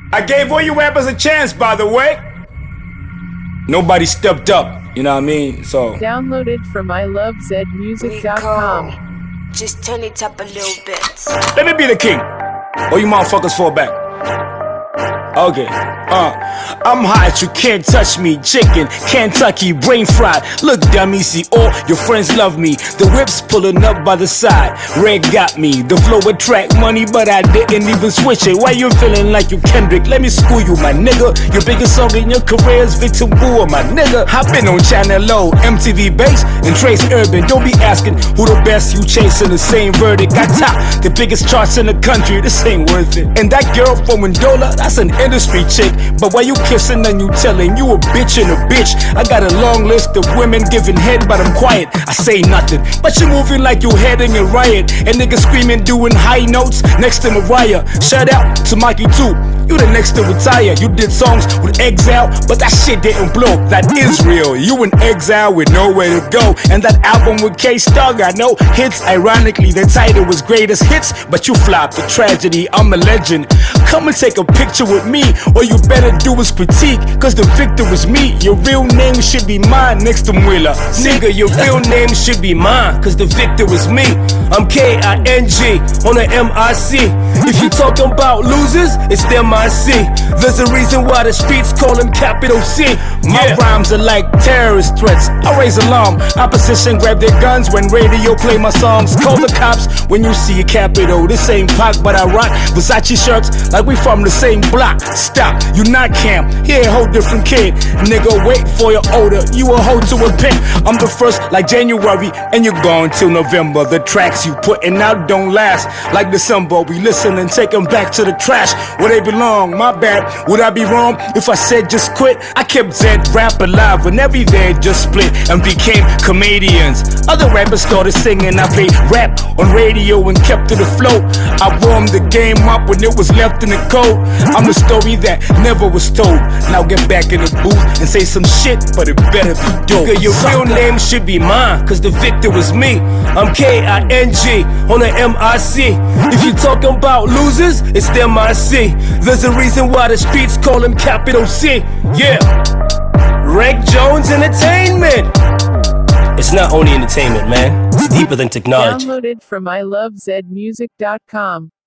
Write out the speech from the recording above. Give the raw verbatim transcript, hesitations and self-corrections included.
I gave all you rappers a chance, by the way. Nobody stepped up, you know what I mean? So downloaded from I love zed music dot com. Just turn it up a little bit. let me be the king. Or you motherfuckers fall back. Okay, uh, I'm hot, you can't touch me. Chicken, Kentucky, brain fried. Look, dummy, see all your friends love me. The whip's pulling up by the side. Red got me. The flow attract money, but I didn't even switch it. Why you feeling like you Kendrick? Let me school you, my nigga. Your biggest song in your career is Victor Boer, my nigga. I've been on Channel O, M T V Base, and Trace Urban. Don't be asking who the best, you chasing the same verdict. I top the biggest charts in the country, this ain't worth it. And that girl from Windola, that's an industry chick. But why you kissing and you telling you a bitch and a bitch? I got a long list of women giving head, but I'm quiet, I say nothing. But you moving like you heading a riot, and niggas screaming doing high notes next to Mariah. Shout out to Mikey too, you the next to retire. You did songs with Exile, but that shit didn't blow. That is real, you in exile with nowhere to go. And that album with K-Star got no hits. Ironically, the title was Greatest Hits, but you flopped, the tragedy, I'm a legend. Come and take a picture with me, all you better do is critique, cause the victor is me. Your real name should be mine next to Mwilla. Nigga, your real name should be mine, cause the victor is me. I'm K I N G on the M I C. If you talking about losers, it's them I see. There's a reason why the streets call them capital C. My yeah. rhymes are like terrorist threats, I raise alarm. Opposition grab their guns when radio play my songs. Call the cops when you see a capital. This ain't Pac, but I rock Versace shirts like we from the same block. Stop, you not camp, he a whole different kid. Nigga, wait for your order, you a hoe to a pimp. I'm the first like January, and you're gone till November. The tracks you putting out don't last like December. We listen and take them back to the trash where they belong. My bad, would I be wrong if I said just quit? I kept Zed rap alive when every day just split and became comedians. Other rappers started singing, I played rap on radio and kept to the flow. I warmed the game up when it was left in the cold. I'm the story that never was told. Now get back in the booth and say some shit, but it better be dope. Your real name should be mine, cause the victor was me. I'm K I N G on the M I C. If you talking about losers, it's them I see. There's a reason why the streets call him capital C. Yeah, Reg Jones Entertainment. It's not only entertainment, man. It's deeper than technology. Downloaded from I love zed music dot com.